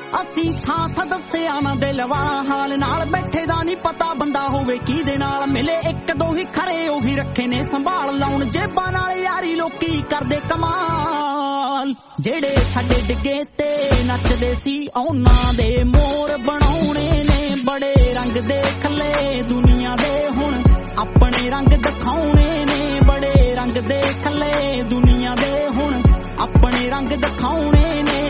ਅਸੀਂ ਥਾਂ ਦੱਸਿਆ ਨਾ ਦਿਲ ਵਾਲਾ ਹਾਲ ਨਾਲ ਬੈਠੇ ਦਾ ਨਹੀਂ ਪਤਾ ਬੰਦਾ ਹੋਵੇ ਕਿਹਦੇ ਨਾਲ ਮਿਲੇ ਇੱਕ ਦੋ ਹੀ ਖਰੇ ਉਹੀ ਰੱਖੇ ਨੇ ਸੰਭਾਲ ਲਾਉਣ ਜੇਬਾਂ ਨਾਲ ਯਾਰੀ ਲੋਕੀ ਕਰਦੇ ਕਮਾਲ ਜਿਹੜੇ ਸਾਡੇ ਡਿੱਗੇ ਤੇ ਨੱਚਦੇ ਸੀ ਉਹਨਾਂ ਦੇ ਮੋਰ ਬਣਾਉਣੇ ਨੇ ਬੜੇ ਰੰਗ ਦੇ ਖੱਲੇ ਦੁਨੀਆ ਦੇ ਹੁਣ ਆਪਣੇ ਰੰਗ ਦਿਖਾਉਣੇ ਨੇ ਬੜੇ ਰੰਗ ਦੇ ਖੱਲੇ ਦੁਨੀਆ ਦੇ ਹੁਣ ਆਪਣੇ ਰੰਗ ਦਿਖਾਉਣੇ ਨੇ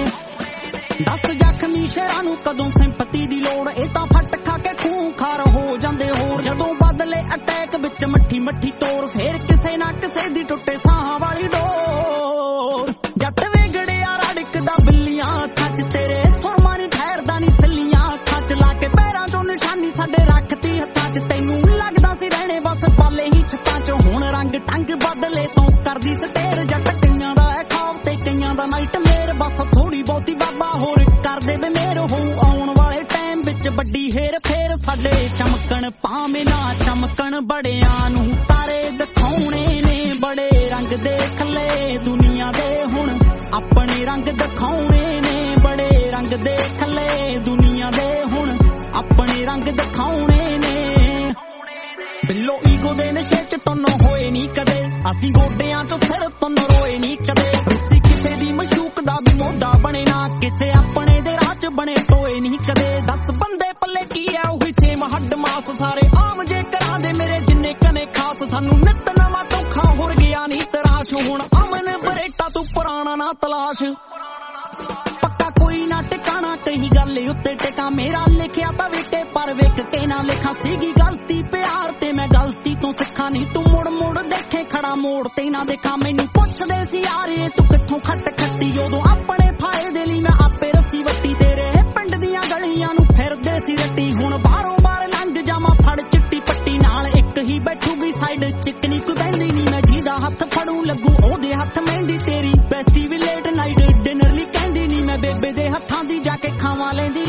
ਦੱਸ ਜ਼ਖਮੀ ਸ਼ਹਿਰਾਂ ਨੂੰ ਕਦੋਂ ਸਿੰਪਤੀ ਦੀ ਲੋੜ ਇਹ ਤਾਂ ਫੱਟ ਖਾ ਕੇ ਖੂਨ ਖਾਰ ਹੋ ਜਾਂਦੇ ਹੋਰ ਜਦੋਂ ਬਦਲੇ ਅਟੈਕ ਵਿੱਚ ਮੱਠੀ ਤੋਰ ਫੇਰ ਕਿਸੇ ਨਾ ਕਿਸੇ ਦੀ ਟੁੱਟੇ ਸਾਹਾਂ ਵਾਲੀ ਡੋਰ ਜੱਟ ਵੇਗੜਿਆ ਰੜਕਦਾ ਬਿੱਲੀਆਂ ਖੱਚ ਤੇਰੇ ਸੁਰਮਾ ਨੀ ਠਹਿਰਦਾ ਨੀ ਥੱਲੀਆਂ ਖੱਚ ਲਾ ਕੇ ਪੈਰਾਂ ਚੋਂ ਨਿਸ਼ਾਨੀ ਸਾਡੇ ਰੱਖਤੀ ਹੱਥਾਂ 'ਚ ਤੈਨੂੰ ਲੱਗਦਾ ਸੀ ਰਹਿਣੇ ਬਸ ਪਾਲੇ ਹੀ ਛੱਤਾਂ 'ਚ ਹੁਣ ਰੰਗ ਟੰਗ ਬਦਲੇ ਤੋਂ ਕਰਦੀ ਸਟੇਰ ਜੱਟ ਕਈਆਂ ਦਾ ਹੈ ਖਾਬ ਤੇ ਕਈਆਂ ਦਾ ਨਾਈਟ ਮੇਰ ਬਸ ਥੋੜੀ ਬਹੁਤੀ ਬਾਬਾ ਹੋਰ ਕਰਦੇ ਵੇ ਮੇਰ ਹੋਊ ਆਉਣ ਵਾਲੇ ਟਾਈਮ ਵਿੱਚ ਵੱਡੀ ਹੇਰ ਫੇਰ ਸਾਡੇ ਚਮਕਣ ਭਾਵੇਂ ਨਾ ਚਮਕਣ ਬੜਿਆਂ ਨੂੰ ਤਾਰੇ ਦਿਖਾਉਣੇ ਨੇ ਬੜੇ ਰੰਗ ਦੇ ਖੱਲੇ ਦੁਨੀਆ ਦੇ ਹੁਣ ਆਪਣੇ ਰੰਗ ਦਿਖਾਉਣੇ ਨੇ ਬੜੇ ਰੰਗ ਦੇ ਖੱਲੇ ਦੁਨੀਆ ਦੇ ਹੁਣ ਆਪਣੇ ਰੰਗ ਦਿਖਾਉਣੇ ਨੇ ਬਿੱਲੋ ਈਗੋ ਦੇ ਨਸ਼ੇ 'ਚ ਟੁੰਨ ਹੋਏ ਨਹੀਂ ਕਦੇ ਅਸੀਂ ਗੋਡਿਆਂ 'ਚ ਸਿਰ ਤੁੰਨ ਰੋਏ ਨਹੀਂ ਕਦੇ ਰੁੱਸੀ ਕਿਸੇ ਦੀ ਮਸ਼ੂਕ ਦਾ ਵੀ ਮੋਢਾ ਬਣੇ ਨਾ ਕਿਸੇ ਆਪਣੇ ਦੇ ਰਾਹ 'ਚ ਬਣੇ ਟੋਏ ਨਹੀਂ ਕਦੇ ਦੱਸ ਬੰਦੇ ਪੱਲੇ ਕੀ ਆ ਉਹੀ ਸੇਮ ਹੱਡ ਮਾਸ ਸਾਰੇ ਆਮ ਜੇ ਕਰਾਂ ਦੇ ਮੇਰੇ ਜਿੰਨੇ ਕਨੇ ਖਾਸ ਸਾਨੂੰ ਨਿੱਤ ਨਵਾਂ ਧੋਖਾ ਹੋਰ ਗਿਆ ਨਹੀਂ ਤਰਾਸ਼ ਹੁਣ ਅਮਨ ਬਰੇਟਾ ਤੂੰ ਪੁਰਾਣਾ ਨਾ ਤਲਾਸ਼ ਪੱਕਾ ਕੋਈ ਨਾ ਟਿਕਾਣਾ ਕਹੀ ਗੱਲ ਉੱਤੇ ਟਿਕਾ ਮੇਰਾ ਲਿਖਿਆ ਤਾਂ ਵੇਟੇ ਪਰ ਵੇਖ ਕੇ ਨਾ ਲਿਖਾ ਸੀਗੀ ਗਲਤੀ ਪਿਆਰ ਤੇ ਮੈਂ ਗਲਤੀ ਤੋਂ ਸਿੱਖਾ ਨਹੀਂ ਤੂੰ ਮੁੜ ਦੇਖੇ ਖੜਾ ਮੋੜ ਤੇ ਨਾ ਦੇਖਾ ਮੈਨੂੰ ਪੁੱਛਦੇ ਸੀ ਯਾਰੇ ਤੂੰ ਕਿੱਥੋਂ ਖੱਟੀ ਉਦੋਂ ਆਪਣੇ ਫਾਇਦੇ ਲਈ ਮੈਂ ਆਪੇ ਰੱਸੀ ਵੱਟੀ ਤੇਰੇ ਪਿੰਡ ਦੀਆਂ ਗਲੀਆਂ ਨੂੰ ਫਿਰਦੇ ਸੀ ਰੱਟੀ ਹੁਣ ਬਾਹਰੋਂ ਬਾਹਰ ਲੰਘ ਜਾਵਾਂ ਫੜ ਚਿੱਟੀ ਪੱਟੀ ਨਾਲ ਇੱਕ ਹੀ ਬੈਠੂਗੀ ਸਾਈਡ ਚਿਕਨੀ ਕੋਈ ਬਹਿੰਦੀ ਨਹੀਂ ਮੈਂ ਜਿਹਦਾ ਹੱਥ ਫੜੂ ਲੱਗੂ ਉਹਦੇ ਹੱਥ ਮਹਿੰਦੀ ਤੇਰੀ ਬੈਸਟੀ ਵੀ ਲੇਟ ਨਾਈਟ ਡਿਨਰ ਲਈ ਕਹਿੰਦੀ ਨਹੀਂ ਮੈਂ ਬੇਬੇ ਦੇ ਹੱਥਾਂ ਦੀ ਜਾ ਕੇ ਖਾਵਾਂ ਲੈਂਦੀ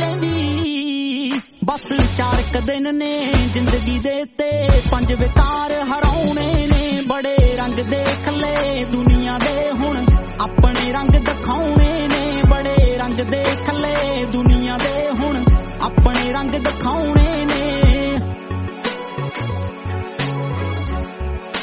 ਬਸ 4 ਦਿਨ ਨੇ ਜ਼ਿੰਦਗੀ ਦੇ ਤੇ 5 ਵਿਕਾਰ ਹਰਾਉਣੇ ਨੇ ਬੜੇ ਰੰਗ ਦੇ ਖੱਲੇ ਦੁਨੀਆ ਦੇ ਹੁਣ ਆਪਣੇ ਰੰਗ ਦਿਖਾਉਣੇ ਨੇ ਬੜੇ ਰੰਗ ਦੇ ਖੱਲੇ ਦੁਨੀਆ ਦੇ ਹੁਣ ਆਪਣੇ ਰੰਗ ਦਿਖਾਉਣੇ ਨੇ